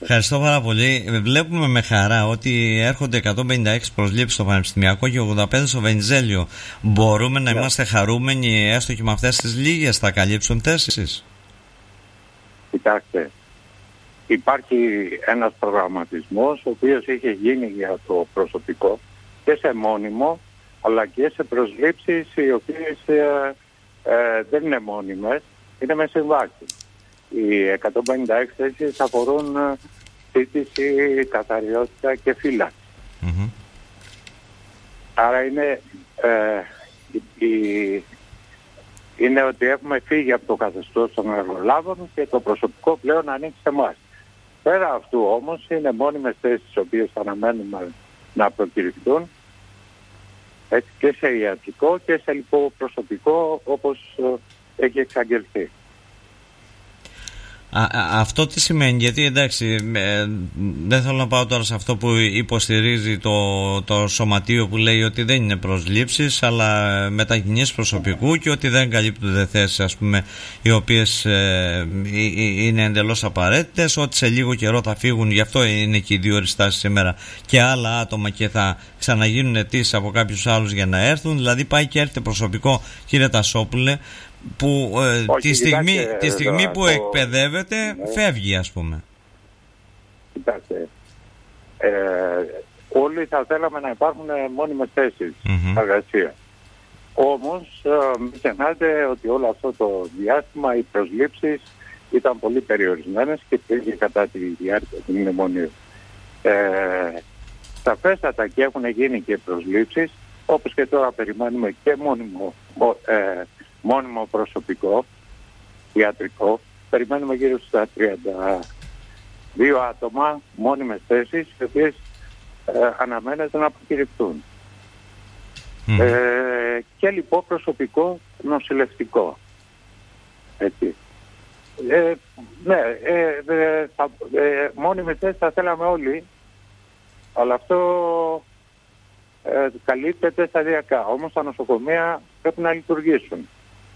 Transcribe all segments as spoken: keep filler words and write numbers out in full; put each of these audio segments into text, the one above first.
Ευχαριστώ πάρα πολύ. Βλέπουμε με χαρά ότι έρχονται εκατόν πενήντα έξι προσλήψεις στο Πανεπιστημιακό και ογδόντα πέντε στο Βενιζέλιο. Μπορούμε να yeah. είμαστε χαρούμενοι έστω και με αυτές τις λίγες, θα καλύψουν θέσεις? Κοιτάξτε, υπάρχει ένας προγραμματισμός ο οποίος είχε γίνει για το προσωπικό και σε μόνιμο αλλά και σε προσλήψεις οι οποίες ε, ε, δεν είναι μόνιμες, είναι με συμβάσεις. Οι εκατόν πενήντα έξι θέσεις αφορούν σύντηση, καθαριότητα και φύλαξη. Mm-hmm. Άρα είναι, ε, η, η, είναι ότι έχουμε φύγει από το καθεστώς των εργολάβων και το προσωπικό πλέον ανήκει σε εμάς. Πέρα αυτού όμως είναι μόνιμες θέσεις τις οποίες αναμένουμε να προκηρυχθούν έτσι, και σε ιατρικό και σε προσωπικό όπως ε, έχει εξαγγελθεί. Α, α, αυτό τι σημαίνει? Γιατί εντάξει, ε, δεν θέλω να πάω τώρα σε αυτό που υποστηρίζει το, το σωματείο που λέει ότι δεν είναι προσλήψεις αλλά μετακινήσεις προσωπικού και ότι δεν καλύπτονται θέσεις, ας πούμε, οι οποίες ε, είναι εντελώς απαραίτητες, ότι σε λίγο καιρό θα φύγουν, γι' αυτό είναι και οι δύο οριστάσεις σήμερα, και άλλα άτομα και θα ξαναγίνουν αιτήσεις από κάποιους άλλους για να έρθουν. Δηλαδή πάει και έρχεται προσωπικό, κύριε Τασόπουλε, που ε, Όχι, τη στιγμή, κοιτάξτε, τη στιγμή που το... εκπαιδεύεται ναι. φεύγει, ας πούμε. Κοιτάξτε, ε, όλοι θα θέλαμε να υπάρχουν μόνιμες θέσεις mm-hmm. εργασία. Όμως ε, μην ξεχνάτε ότι όλο αυτό το διάστημα οι προσλήψεις ήταν πολύ περιορισμένες και πήγε κατά τη διάρκεια του μνημονίου. Ε, σαφέστατα και έχουν γίνει και προσλήψεις, όπως και τώρα περιμένουμε και μόνιμο ε, μόνιμο προσωπικό, ιατρικό. Περιμένουμε γύρω στα τριάντα δύο άτομα, μόνιμες θέσεις, οι οποίες ε, αναμένεται να προκηρυχθούν. Mm. Ε, και λοιπόν προσωπικό νοσηλευτικό. Έτσι. Ε, ναι, ε, ε, θα, ε, μόνιμες θέσεις θα θέλαμε όλοι, αλλά αυτό ε, καλύπτεται σταδιακά. Όμως τα νοσοκομεία πρέπει να λειτουργήσουν.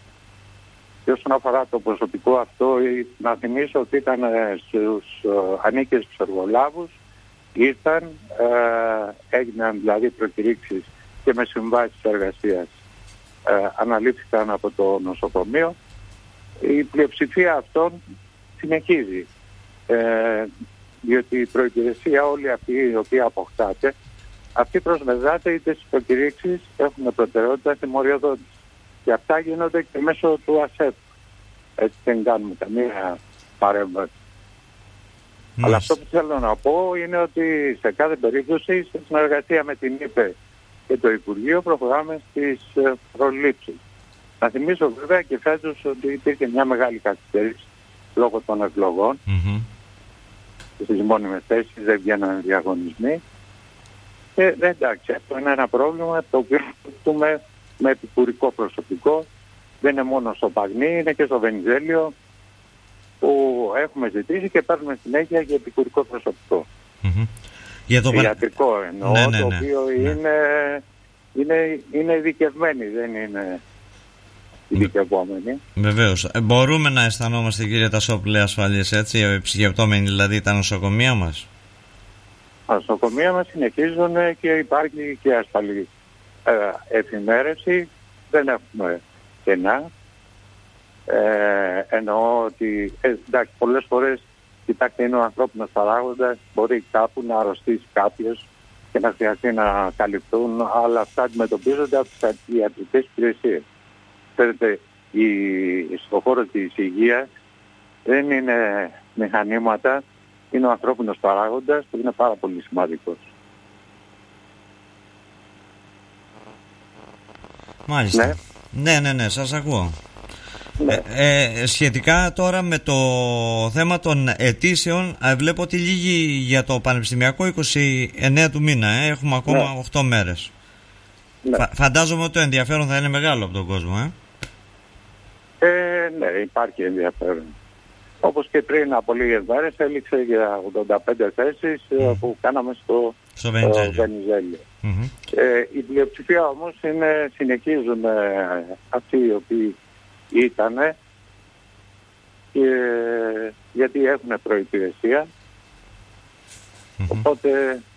Και όσον αφορά το προσωπικό αυτό, να θυμίσω ότι ήταν στους ανήκες στους εργολάβους, ήρθαν, ε, έγιναν δηλαδή προκηρύξεις και με συμβάσεις εργασίας ε, αναλήφθηκαν από το νοσοκομείο. Η πλειοψηφία αυτών συνεχίζει, ε, διότι η προϋπηρεσία όλη αυτή η οποία αποκτάται, αυτή προσμετράται είτε στις προκηρύξεις έχουν προτεραιότητα στη μοριοδότηση. Και αυτά γίνονται και μέσω του ΑΣΕΠ. Έτσι δεν κάνουμε καμία παρέμβαση. Mm. Αλλά αυτό που θέλω να πω είναι ότι σε κάθε περίπτωση, σε συνεργασία με την ΥΠΕ και το Υπουργείο, προχωράμε στις προλήψεις. Να θυμίσω βέβαια και φέτος ότι υπήρχε μια μεγάλη καθυστέρηση λόγω των εκλογών. Mm-hmm. Στις μόνιμες θέσεις δεν βγαίνουν διαγωνισμοί. Και εντάξει, αυτό είναι ένα πρόβλημα το οποίο έχουμε με επικουρικό προσωπικό. Δεν είναι μόνο στο Παγνί, είναι και στο Βενιζέλιο που έχουμε ζητήσει και παίρνουμε συνέχεια για επικουρικό προσωπικό. Mm-hmm. Για το ιατρικό εννοώ, ναι, ναι, ναι, το οποίο ναι. είναι, είναι, είναι ειδικευμένοι, δεν είναι ειδικευόμενοι. Βεβαίως. Ε, μπορούμε να αισθανόμαστε, κύριε Τασόπουλε, ασφαλείς, έτσι, επισκεπτόμενοι δηλαδή τα νοσοκομεία μας? Τα νοσοκομεία μας συνεχίζουν και υπάρχει και ασφαλή ε, εφημέρευση, δεν έχουμε κενά. Ε, εννοώ ότι ε, εντάξει, πολλές φορές, κοιτάξτε, είναι ο ανθρώπινος παράγοντας, μπορεί κάπου να αρρωστήσει κάποιος και να χρειαστεί να καλυφθούν, αλλά αυτά αντιμετωπίζονται από τις ιατρικές υπηρεσίες. Ξέρετε, στον χώρο της υγείας δεν είναι μηχανήματα, είναι ο ανθρώπινος παράγοντας που είναι πάρα πολύ σημαντικός. Μάλιστα. Ναι, ναι, ναι, ναι, σας ακούω. Ναι. Ε, ε, σχετικά τώρα με το θέμα των αιτήσεων, ε, βλέπω ότι λύγει για το Πανεπιστημιακό είκοσι εννέα του μήνα, ε, έχουμε ακόμα ναι. οκτώ μέρες. Ναι. Φα, φαντάζομαι ότι το ενδιαφέρον θα είναι μεγάλο από τον κόσμο, ε. ε ναι, υπάρχει ενδιαφέρον. Όπως και πριν από λίγες μέρες έληξε για ογδόντα πέντε θέσεις mm. που κάναμε στο, στο Βενιζέλιο. Mm-hmm. Ε, η πλειοψηφία όμως είναι, συνεχίζουν ε, αυτοί οι οποίοι ήτανε, και, γιατί έχουν προϋπηρεσία Mm-hmm. Οπότε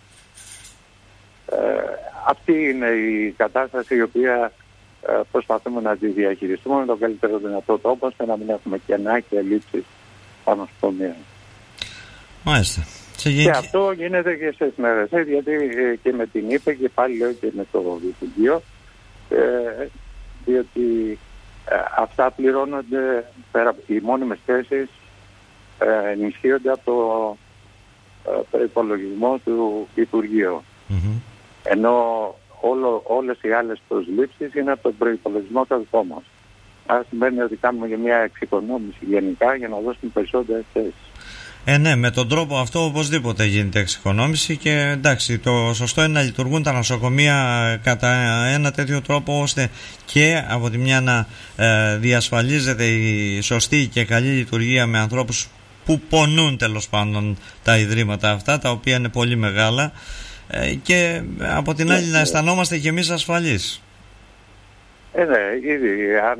ε, αυτή είναι η κατάσταση η οποία ε, προσπαθούμε να τη διαχειριστούμε με τον καλύτερο δυνατό τρόπο, ώστε να μην έχουμε κενά και ελλείψεις πάνω στο τομέα. Μάλιστα. Και αυτό γίνεται και σε μέρες, γιατί ε, και με την ΥΠΕ και πάλι λέω και με το Υπουργείο, ε, διότι ε, αυτά πληρώνονται, πέρα, οι μόνιμες θέσεις ε, ενισχύονται από το ε, προϋπολογισμό του Υπουργείου. Mm-hmm. Ενώ όλο, όλες οι άλλες προσλήψεις είναι από τον προϋπολογισμό το δικό μας. Άρα σημαίνει ότι κάνουμε για μια εξοικονόμηση γενικά για να δώσουμε περισσότερες θέσεις. Ε, ναι, με τον τρόπο αυτό οπωσδήποτε γίνεται εξοικονόμηση και εντάξει, το σωστό είναι να λειτουργούν τα νοσοκομεία κατά ένα τέτοιο τρόπο ώστε και από τη μια να ε, διασφαλίζεται η σωστή και καλή λειτουργία με ανθρώπους που πονούν τέλος πάντων τα ιδρύματα αυτά, τα οποία είναι πολύ μεγάλα, ε, και από την άλλη να αισθανόμαστε και εμείς ασφαλείς. Ε, ναι, ήδη αν...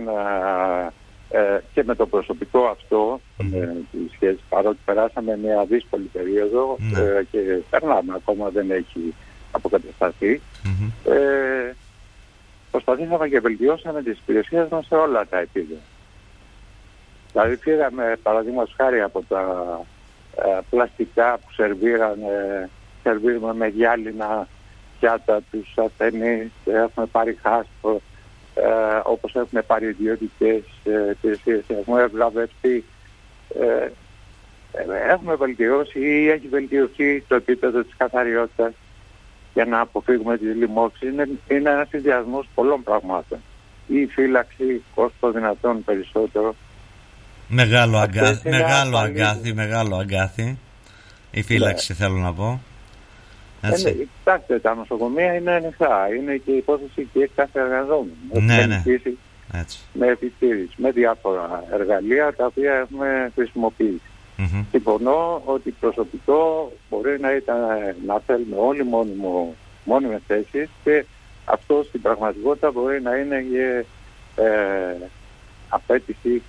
Ε, και με το προσωπικό αυτό mm. ε, τη σχέση, παρότι περάσαμε μια δύσκολη περίοδο mm. ε, και περνάμε, ακόμα δεν έχει αποκατασταθεί, mm-hmm. ε, προσπαθήσαμε και βελτιώσαμε τις υπηρεσίες μας σε όλα τα επίπεδα. Δηλαδή πήραμε παραδείγματος χάρη από τα ε, πλαστικά που σερβίρανε, σερβίρουμε με γυάλινα πιάτα τους ασθενείς, έχουμε πάρει χάστρο, Ε, όπως έχουμε πάρει ιδιωτικές υπηρεσίες, ε, έχουμε ευλαβευτεί, ε, ε, έχουμε βελτιώσει ή έχει βελτιωθεί το επίπεδο της καθαριότητας για να αποφύγουμε τις λοιμώξεις. Είναι, είναι ένας συνδυασμός πολλών πραγμάτων. Η φύλαξη, όσο δυνατόν περισσότερο. Μεγάλο αγκάθι, μεγάλο αγκάθι, μεγάλο αγκάθι. Η φύλαξη, ναι, θέλω να πω. Ε, κοιτάξτε, τα νοσοκομεία είναι ανοιχτά. Είναι και η υπόθεση και κάθε εργαζόμενο. Ναι, ναι. Με επιτήρηση, με διάφορα εργαλεία τα οποία έχουμε χρησιμοποιήσει. Mm-hmm. Συμφωνώ ότι προσωπικό μπορεί να ήταν να θέλουμε όλοι μόνιμο, μόνιμες θέσεις και αυτό στην πραγματικότητα μπορεί να είναι και ε, απέτηση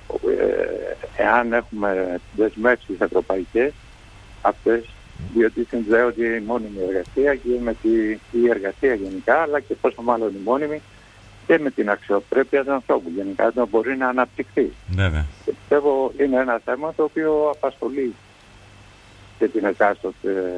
ε, εάν έχουμε δεσμεύσεις ευρωπαϊκές αυτές, διότι συνδέονται η μόνιμη εργασία και με τη, η εργασία γενικά, αλλά και πόσο μάλλον η μόνιμη και με την αξιοπρέπεια του ανθρώπου γενικά να μπορεί να αναπτυχθεί. Βέβαια. Και πιστεύω είναι ένα θέμα το οποίο απασχολεί και την εκάστοτε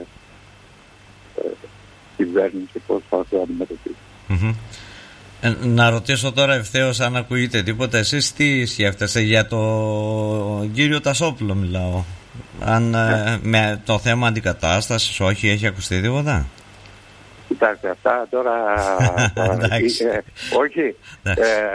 ε, κυβέρνηση πώς θα το αντιμετωπίσει. Mm-hmm. Ε, να ρωτήσω τώρα ευθέως αν ακούγεται τίποτα. Εσείς τι σκέφτεστε για το κύριο Τασόπουλο μιλάω? Αν ε, με το θέμα αντικατάστασης, όχι, έχει ακουστεί τίποτα? Κοιτάξτε, αυτά τώρα, τώρα ε, όχι, ε,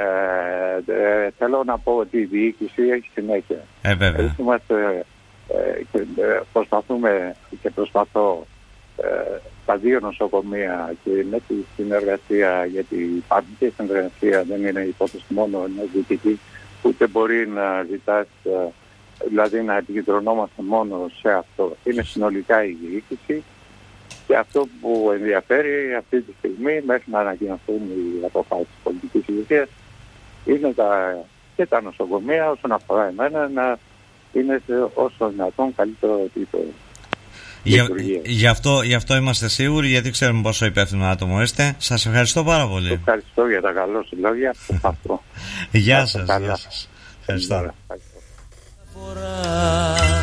ε, θέλω να πω ότι η διοίκηση έχει συνέχεια. Ε, βέβαια. Είμαστε, ε, και, ε, προσπαθούμε και προσπαθώ ε, τα δύο νοσοκομεία και με τη συνεργασία, γιατί η παντική συνεργασία δεν είναι υπόθεση μόνο ενός διοικητή, ούτε μπορεί να ζητάς, δηλαδή να επικεντρωνόμαστε μόνο σε αυτό. Είναι συνολικά η διοίκηση και αυτό που ενδιαφέρει αυτή τη στιγμή μέχρι να ανακοινωθούν οι αποφάσεις της πολιτικής ηγεσίας είναι τα, και τα νοσοκομεία όσον αφορά εμένα να είναι σε όσο δυνατόν καλύτερο επίπεδο. Για, γι, αυτό, γι' αυτό είμαστε σίγουροι, γιατί ξέρουμε πόσο υπεύθυνο άτομο είστε. Σας ευχαριστώ πάρα πολύ. Ευχαριστώ για τα καλά σου λόγια. Γεια σας. Γεια σας. Ευχαριστώ.